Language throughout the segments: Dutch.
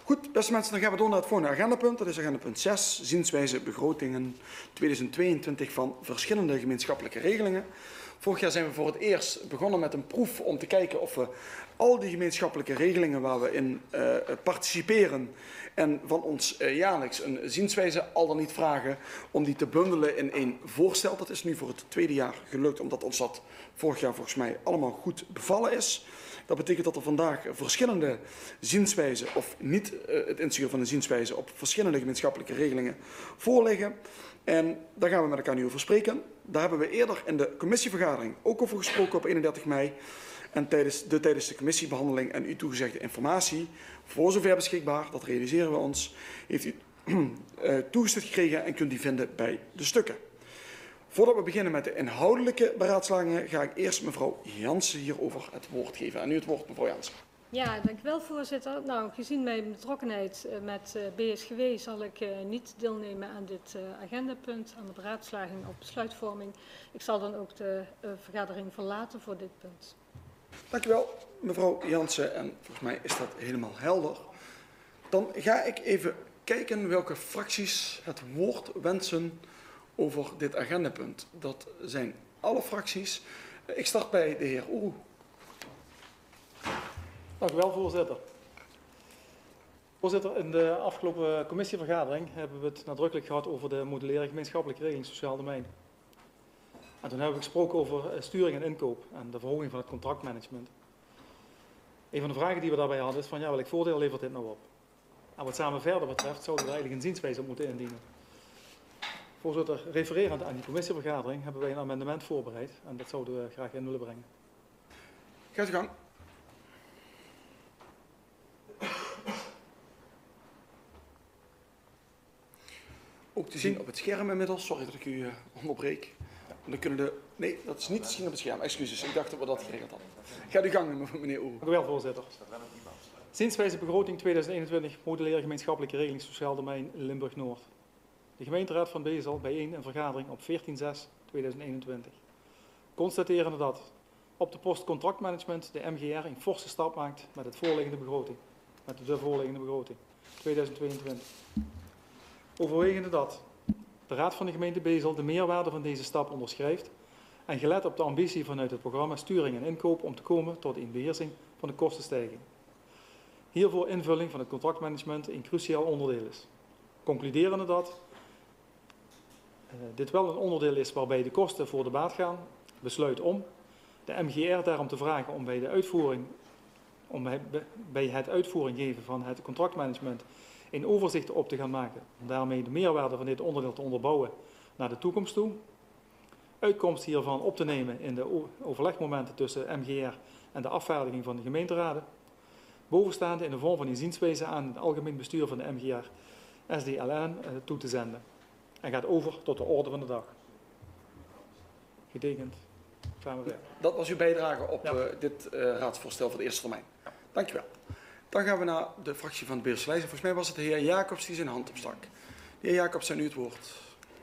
Goed, beste mensen, dan gaan we door naar het volgende agendapunt. Dat is agendapunt 6, zienswijze begrotingen 2022 van verschillende gemeenschappelijke regelingen. Vorig jaar zijn we voor het eerst begonnen met een proef om te kijken of we al die gemeenschappelijke regelingen waar we in participeren en van ons jaarlijks een zienswijze al dan niet vragen om die te bundelen in één voorstel. Dat is nu voor het tweede jaar gelukt, omdat ons dat vorig jaar volgens mij allemaal goed bevallen is. Dat betekent dat er vandaag verschillende zienswijzen, of niet het insturen van een zienswijze, op verschillende gemeenschappelijke regelingen voorliggen. En daar gaan we met elkaar nu over spreken. Daar hebben we eerder in de commissievergadering ook over gesproken op 31 mei. En tijdens de commissiebehandeling en u toegezegde informatie, voor zover beschikbaar, dat realiseren we ons, heeft u toegestuurd gekregen en kunt die vinden bij de stukken. Voordat we beginnen met de inhoudelijke beraadslagingen, ga ik eerst mevrouw Jansen hierover het woord geven. En nu het woord, mevrouw Jansen. Ja, dank u wel, voorzitter. Nou, gezien mijn betrokkenheid met BSGW zal ik niet deelnemen aan dit agendapunt, aan de beraadslaging of besluitvorming. Ik zal dan ook de vergadering verlaten voor dit punt. Dank u wel, mevrouw Jansen. En volgens mij is dat helemaal helder. Dan ga ik even kijken welke fracties het woord wensen over dit agendapunt. Dat zijn alle fracties. Ik start bij de heer Oeroe. Dank u wel, voorzitter. Voorzitter, in de afgelopen commissievergadering hebben we het nadrukkelijk gehad over de modulaire gemeenschappelijke regeling sociaal domein. En toen hebben we gesproken over sturing en inkoop en de verhoging van het contractmanagement. Een van de vragen die we daarbij hadden is van ja, welk voordeel levert dit nou op? En wat samen verder betreft zouden we eigenlijk een zienswijze op moeten indienen. Voorzitter, refererend aan die commissievergadering hebben wij een amendement voorbereid en dat zouden we graag in willen brengen. Gaat u gang. Ook te zien op het scherm inmiddels. Sorry dat ik u onderbreek. Dan kunnen de... Nee, dat is niet te zien op het scherm. Excuses, ik dacht dat we dat geregeld hadden. Gaat u gang, meneer Oeroe. Dank u wel, voorzitter. Zienswijze begroting 2021, modulaire gemeenschappelijke regeling sociaal domein Limburg-Noord. De gemeenteraad van Bezel bijeen een vergadering op 14/6/2021. Constaterende dat op de post contractmanagement de MGR een forse stap maakt met de voorliggende begroting 2022. Overwegende dat de Raad van de gemeente Bezel de meerwaarde van deze stap onderschrijft en gelet op de ambitie vanuit het programma Sturing en Inkoop om te komen tot een beheersing van de kostenstijging. Hiervoor invulling van het contractmanagement een cruciaal onderdeel is. Concluderende dat dit wel een onderdeel is waarbij de kosten voor de baat gaan, besluit om de MGR daarom te vragen om bij het uitvoering geven van het contractmanagement een overzicht op te gaan maken, om daarmee de meerwaarde van dit onderdeel te onderbouwen naar de toekomst toe. Uitkomst hiervan op te nemen in de overlegmomenten tussen MGR en de afvaardiging van de gemeenteraden. Bovenstaande in de vorm van een zienswijze aan het algemeen bestuur van de MGR SDLN toe te zenden. En gaat over tot de orde van de dag. Getekend. Dat was uw bijdrage op dit raadsvoorstel voor de eerste termijn. Ja. Dank je wel. Dan gaan we naar de fractie van de Beeldse. Volgens mij was het de heer Jacobs die zijn hand opstak. De heer Jacobs, aan u het woord.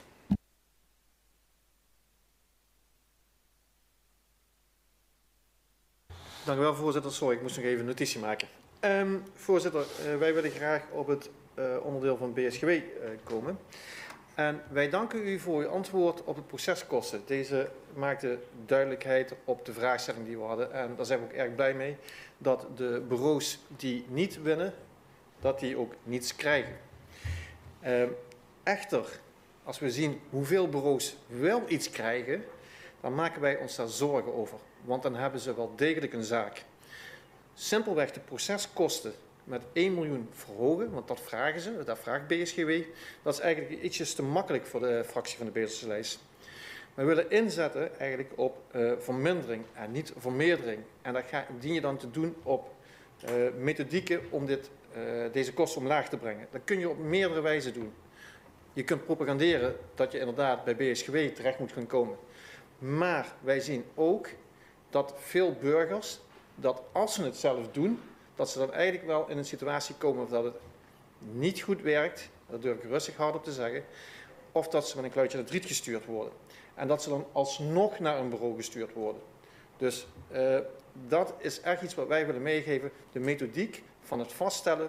Dank u wel, voorzitter. Sorry, ik moest nog even notitie maken. Voorzitter, wij willen graag op het onderdeel van BSGW komen. En wij danken u voor uw antwoord op het proceskosten. Deze maakte duidelijkheid op de vraagstelling die we hadden. En daar zijn we ook erg blij mee dat de bureaus die niet winnen, dat die ook niets krijgen. Echter, als we zien hoeveel bureaus wel iets krijgen, dan maken wij ons daar zorgen over. Want dan hebben ze wel degelijk een zaak. Simpelweg de proceskosten met 1 miljoen verhogen, want dat vragen ze, dat vraagt BSGW. Dat is eigenlijk ietsjes te makkelijk voor de fractie van de Beelse lijst. We willen inzetten eigenlijk op vermindering en niet vermeerdering. En dat dien je dan te doen op methodieken om deze kosten omlaag te brengen. Dat kun je op meerdere wijzen doen. Je kunt propaganderen dat je inderdaad bij BSGW terecht moet gaan komen. Maar wij zien ook dat veel burgers, dat als ze het zelf doen, dat ze dan eigenlijk wel in een situatie komen dat het niet goed werkt, dat durf ik rustig hard op te zeggen, of dat ze met een kluitje naar het riet gestuurd worden. En dat ze dan alsnog naar een bureau gestuurd worden. Dus dat is echt iets wat wij willen meegeven, de methodiek van het vaststellen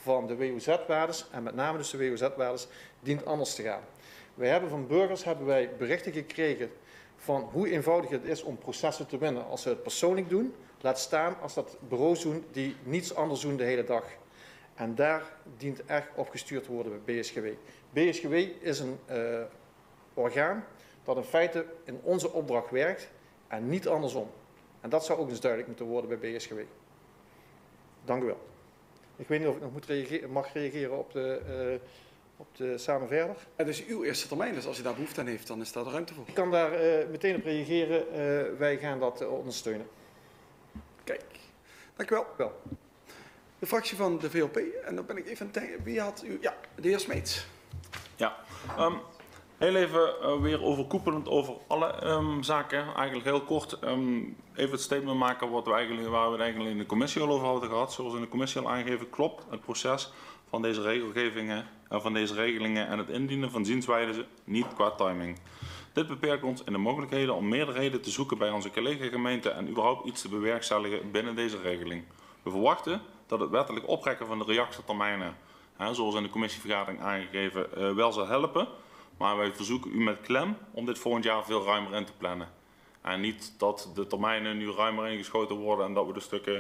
van de WOZ-waardes, en met name dus de WOZ-waardes, dient anders te gaan. Wij hebben van burgers berichten gekregen van hoe eenvoudig het is om processen te winnen als ze het persoonlijk doen. Laat staan als dat bureaus doen die niets anders doen de hele dag. En daar dient echt op gestuurd te worden bij BSGW. BSGW is een orgaan dat in feite in onze opdracht werkt en niet andersom. En dat zou ook eens duidelijk moeten worden bij BSGW. Dank u wel. Ik weet niet of ik nog mag reageren op de Samen Verder. Het is uw eerste termijn, dus als u daar behoefte aan heeft, dan is daar de ruimte voor. Ik kan daar meteen op reageren. Wij gaan dat ondersteunen. Kijk, dank u wel. De fractie van de VLP, en dan ben ik even wie had u? Ja, de heer Smeets. Ja, heel even weer overkoepelend over alle zaken. Eigenlijk heel kort even het statement maken waar we het eigenlijk in de commissie al over hadden gehad. Zoals in de commissie al aangegeven, klopt het proces van deze regelgevingen en van deze regelingen en het indienen van zienswijzen niet qua timing. Dit beperkt ons in de mogelijkheden om meerderheden te zoeken bij onze collega-gemeenten en überhaupt iets te bewerkstelligen binnen deze regeling. We verwachten dat het wettelijk oprekken van de reactietermijnen, zoals in de commissievergadering aangegeven, wel zal helpen. Maar wij verzoeken u met klem om dit volgend jaar veel ruimer in te plannen. En niet dat de termijnen nu ruimer ingeschoten worden en dat we de stukken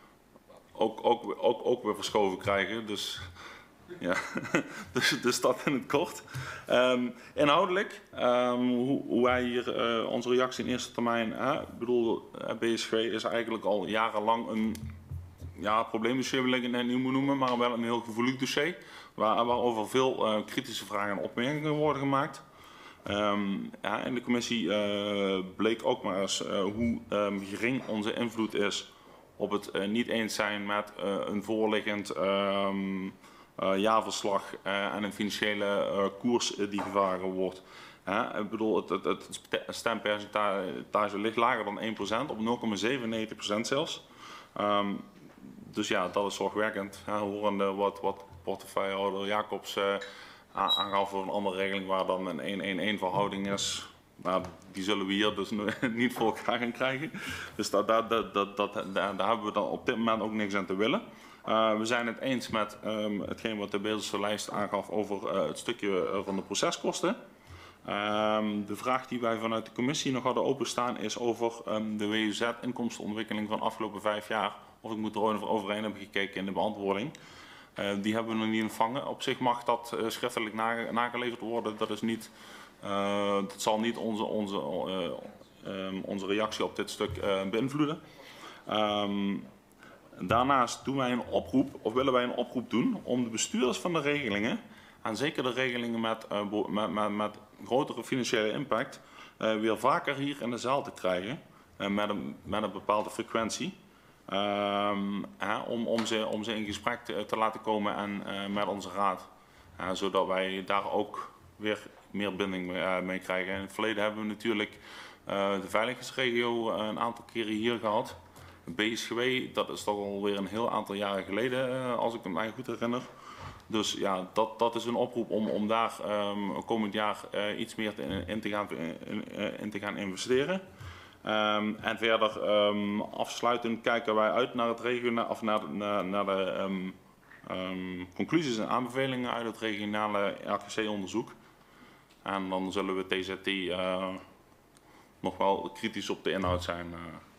ook weer verschoven krijgen. Dus ja, dus dat in het kort. Inhoudelijk, hoe wij hier onze reactie in eerste termijn, ik bedoel, BSG is eigenlijk al jarenlang een probleemdossier, wil ik het net niet moeten noemen, maar wel een heel gevoelig dossier, waarover veel kritische vragen en opmerkingen worden gemaakt. In de commissie bleek ook maar eens hoe gering onze invloed is op het niet eens zijn met een voorliggend jaarverslag en een financiële koers die gevaren wordt. Ik bedoel, het stempercentage ligt lager dan 1%, op 0,97% zelfs. Dus ja, dat is zorgwekkend. Horende wat portefeuillehouder Jacobs aangaf voor een andere regeling waar dan een 1-1-1 verhouding is. Nou, die zullen we hier dus niet voor elkaar gaan krijgen. Dus daar hebben we dan op dit moment ook niks aan te willen. We zijn het eens met hetgeen wat de Beelse lijst aangaf over het stukje van de proceskosten. De vraag die wij vanuit de commissie nog hadden openstaan is over de WOZ-inkomstenontwikkeling van de afgelopen 5 jaar. Of ik moet er overheen hebben gekeken in de beantwoording. Die hebben we nog niet ontvangen. Op zich mag dat schriftelijk nageleverd worden. Dat is niet, dat zal niet onze reactie op dit stuk beïnvloeden. Daarnaast doen wij willen wij een oproep doen om de bestuurders van de regelingen, en zeker de regelingen met grotere financiële impact, weer vaker hier in de zaal te krijgen met een bepaalde frequentie. Om ze in gesprek te laten komen en met onze raad. Zodat wij daar ook weer meer binding mee krijgen. In het verleden hebben we natuurlijk de veiligheidsregio een aantal keren hier gehad. BSGW, dat is toch alweer een heel aantal jaren geleden, als ik het mij goed herinner. Dus ja, dat is een oproep om daar komend jaar iets meer in te gaan investeren. En verder afsluitend kijken wij uit naar het naar de conclusies en aanbevelingen uit het regionale RKC-onderzoek. En dan zullen we TZT nog wel kritisch op de inhoud zijn.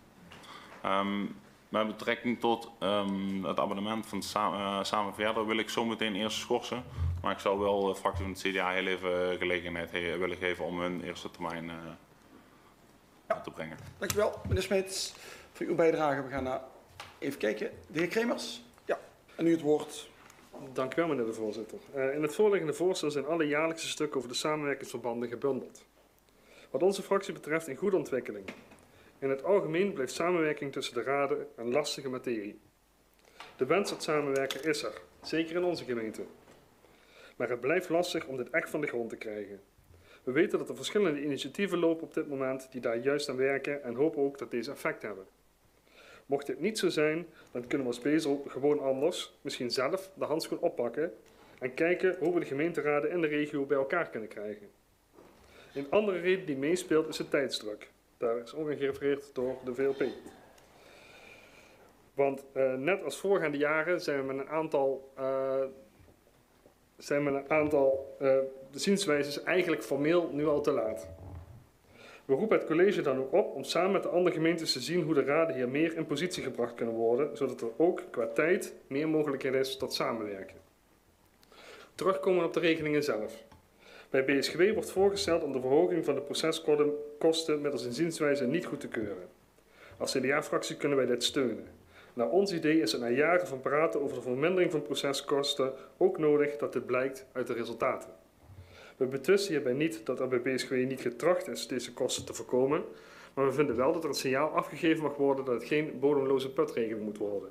Met betrekking tot het abonnement van Samen Verder wil ik zo meteen eerst schorsen. Maar ik zou wel de fractie van het CDA heel even gelegenheid willen geven om hun eerste termijn te brengen. Dankjewel, meneer Smeets, voor uw bijdrage. We gaan even kijken. De heer Kremers. Ja, en nu het woord. Dank u wel, meneer de voorzitter. In het voorliggende voorstel zijn alle jaarlijkse stukken over de samenwerkingsverbanden gebundeld. Wat onze fractie betreft een goede ontwikkeling. In het algemeen blijft samenwerking tussen de raden een lastige materie. De wens tot samenwerken is er, zeker in onze gemeente. Maar het blijft lastig om dit echt van de grond te krijgen. We weten dat er verschillende initiatieven lopen op dit moment die daar juist aan werken en hopen ook dat deze effect hebben. Mocht dit niet zo zijn, dan kunnen we als Bezel gewoon anders, misschien zelf, de handschoen oppakken en kijken hoe we de gemeenteraden in de regio bij elkaar kunnen krijgen. Een andere reden die meespeelt is de tijdsdruk. Daar is ook aan gerefereerd door de VLP. Want net als voorgaande jaren zijn we met een aantal zienswijzes eigenlijk formeel nu al te laat. We roepen het college dan ook op om samen met de andere gemeentes te zien hoe de raden hier meer in positie gebracht kunnen worden, zodat er ook qua tijd meer mogelijkheid is tot samenwerken. Terugkomen op de regelingen zelf. Bij BSGW wordt voorgesteld om de verhoging van de proceskosten middels een zienswijze niet goed te keuren. Als CDA-fractie kunnen wij dit steunen. Naar ons idee is het na jaren van praten over de vermindering van proceskosten ook nodig dat dit blijkt uit de resultaten. We betwisten hierbij niet dat er bij BSGW niet getracht is deze kosten te voorkomen, maar we vinden wel dat er een signaal afgegeven mag worden dat het geen bodemloze putregeling moet worden.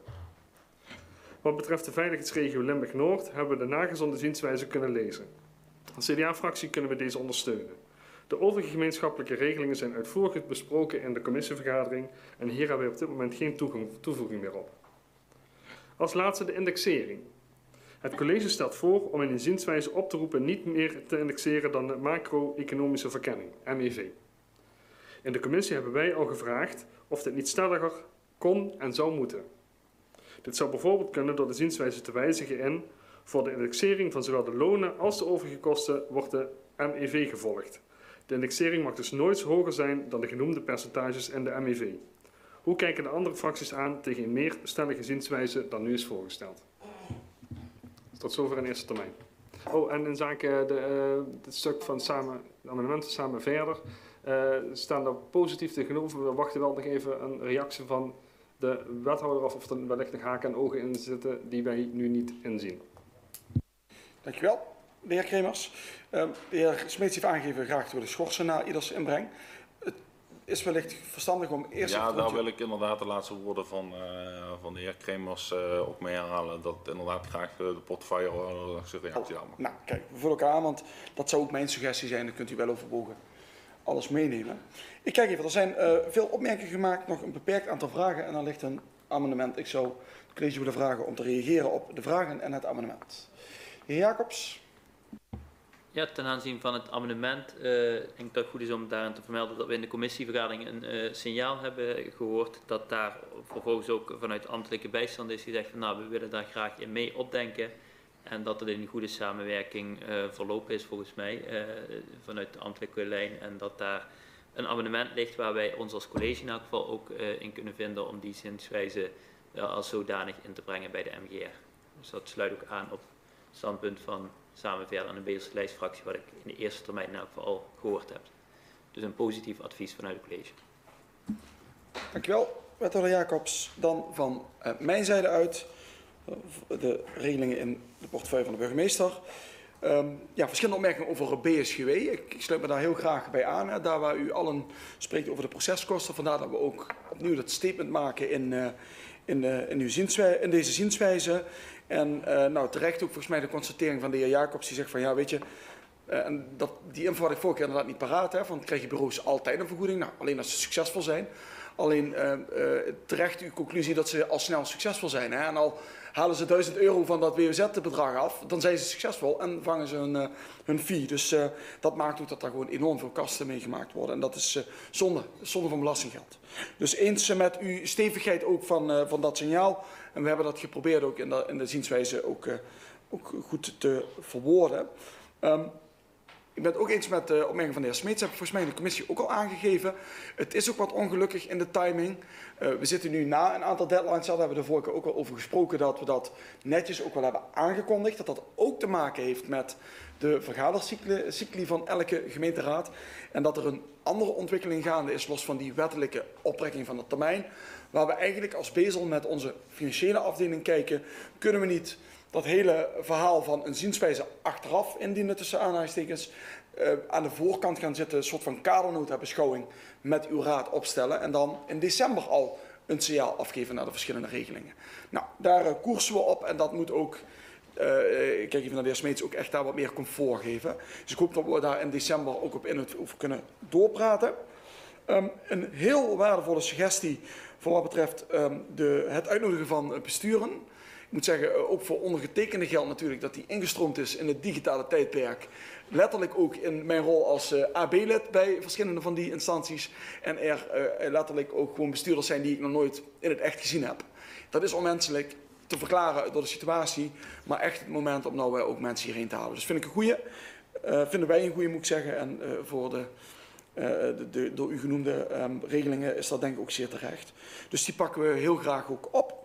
Wat betreft de veiligheidsregio Limburg-Noord hebben we de nagezonde zienswijze kunnen lezen. Als CDA-fractie kunnen we deze ondersteunen. De overige gemeenschappelijke regelingen zijn uitvoerig besproken in de commissievergadering en hier hebben we op dit moment geen toevoeging meer op. Als laatste de indexering. Het college stelt voor om in een zienswijze op te roepen niet meer te indexeren dan de macro-economische verkenning, MEV. In de commissie hebben wij al gevraagd of dit niet stelliger kon en zou moeten. Dit zou bijvoorbeeld kunnen door de zienswijze te wijzigen in: voor de indexering van zowel de lonen als de overige kosten wordt de MEV gevolgd. De indexering mag dus nooit hoger zijn dan de genoemde percentages in de MEV. Hoe kijken de andere fracties aan tegen een meer stellige zienswijze dan nu is voorgesteld? Tot zover in eerste termijn. Oh, en in zaken het stuk van de amendementen samen verder, staan er positief tegenover. We wachten wel nog even een reactie van de wethouder of er wellicht nog haken en ogen in zitten die wij nu niet inzien. Dankjewel, de heer Kremers. De heer Smeets heeft aangegeven graag te willen schorsen na ieders inbreng. Het is wellicht verstandig om eerst... Ja, daar wil ik inderdaad de laatste woorden van de heer Kremers ook mee herhalen. Dat inderdaad graag de portefeuille zijn reactie aan mag. Nou, kijk, we vullen elkaar aan, want dat zou ook mijn suggestie zijn. Dan kunt u wel overwogen alles meenemen. Ik kijk even, er zijn veel opmerkingen gemaakt, nog een beperkt aantal vragen en dan ligt een amendement. Ik zou het college willen vragen om te reageren op de vragen en het amendement. De heer Jacobs. Ja, ten aanzien van het amendement denk ik dat het goed is om daarin te vermelden dat we in de commissievergadering een signaal hebben gehoord dat daar vervolgens ook vanuit ambtelijke bijstand is gezegd van nou, we willen daar graag in mee opdenken en dat het in een goede samenwerking verlopen is volgens mij vanuit de ambtelijke lijn en dat daar een amendement ligt waar wij ons als college in elk geval ook in kunnen vinden om die zienswijze als zodanig in te brengen bij de MGR. Dus dat sluit ook aan op het standpunt van samen verder aan de Beheerslijstfractie, wat ik in de eerste termijn in elk geval al gehoord heb. Dus een positief advies vanuit het college. Dankjewel, wethouder Jacobs. Dan van mijn zijde uit de regelingen in de portefeuille van de burgemeester. Ja, verschillende opmerkingen over BSGW. Ik sluit me daar heel graag bij aan. Hè. Daar waar u allen spreekt over de proceskosten. Vandaar dat we ook opnieuw dat statement maken in deze zienswijze. En nou, terecht ook volgens mij de constatering van de heer Jacobs die zegt van ja, weet je, en die info had ik vorige keer inderdaad niet paraat, hè, van krijgen bureaus altijd een vergoeding, nou, alleen als ze succesvol zijn. Alleen terecht uw conclusie dat ze al snel succesvol zijn. Hè, en al halen ze €1000 van dat WOZ-bedrag af, dan zijn ze succesvol en vangen ze hun fee. Dus dat maakt ook dat er gewoon enorm veel kasten mee gemaakt worden. En dat is zonde van belastinggeld. Dus eens met uw stevigheid ook van dat signaal. En we hebben dat geprobeerd ook in de zienswijze ook goed te verwoorden. Ik ben het ook eens met de opmerking van de heer Smeets. Heb ik volgens mij in de commissie ook al aangegeven. Het is ook wat ongelukkig in de timing. We zitten nu na een aantal deadlines. Daar hebben we de vorige keer ook al over gesproken. Dat we dat netjes ook wel hebben aangekondigd. Dat ook te maken heeft met de vergadercycli van elke gemeenteraad. En dat er een andere ontwikkeling gaande is los van die wettelijke oprekking van de termijn. Waar we eigenlijk als Bezel met onze financiële afdeling kijken. Kunnen we niet dat hele verhaal van een zienswijze achteraf indienen tussen aanhalingstekens aan de voorkant gaan zitten, een soort van kadernotabeschouwing met uw raad opstellen en dan in december al een signaal afgeven naar de verschillende regelingen. Nou, daar koersen we op en dat moet ook, ik kijk even naar de heer Smeets, ook echt daar wat meer comfort geven. Dus ik hoop dat we daar in december ook op over kunnen doorpraten. Een heel waardevolle suggestie voor wat betreft het uitnodigen van besturen. Ik moet zeggen, ook voor ondergetekende geldt natuurlijk dat hij ingestroomd is in het digitale tijdperk. Letterlijk ook in mijn rol als AB-lid bij verschillende van die instanties. En er letterlijk ook gewoon bestuurders zijn die ik nog nooit in het echt gezien heb. Dat is onmenselijk te verklaren door de situatie, maar echt het moment om nou ook mensen hierheen te halen. Dus vind ik een goeie. Vinden wij een goeie, moet ik zeggen. En voor de door u genoemde regelingen is dat denk ik ook zeer terecht. Dus die pakken we heel graag ook op.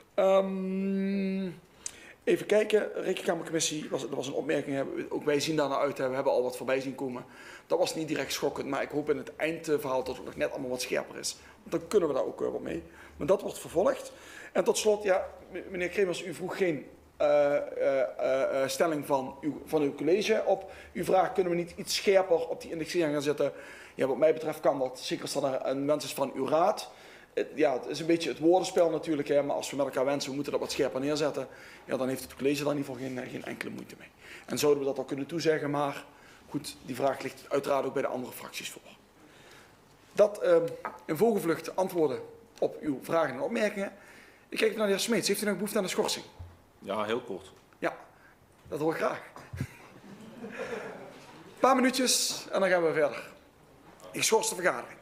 Even kijken, Rekenkamercommissie, er was een opmerking, ook wij zien daar naar uit, we hebben al wat voorbij zien komen. Dat was niet direct schokkend, maar ik hoop in het eindverhaal dat het nog net allemaal wat scherper is. Want dan kunnen we daar ook wat mee. Maar dat wordt vervolgd. En tot slot, ja, meneer Kremers, u vroeg geen stelling van uw college op. U vraagt, kunnen we niet iets scherper op die indexering gaan zetten? Ja, wat mij betreft kan dat, zeker als dat een wens is van uw raad. Ja, het is een beetje het woordenspel natuurlijk, hè, maar als we met elkaar wensen, we moeten dat wat scherper neerzetten, ja, dan heeft het college daar in ieder geval geen enkele moeite mee. En zouden we dat al kunnen toezeggen, maar goed, die vraag ligt uiteraard ook bij de andere fracties voor. Dat in vogelvlucht antwoorden op uw vragen en opmerkingen. Ik kijk naar de heer Smeets. Heeft u nog behoefte aan een schorsing? Ja, heel kort. Ja, dat hoor ik graag. Een paar minuutjes en dan gaan we verder. Ik schors de vergadering.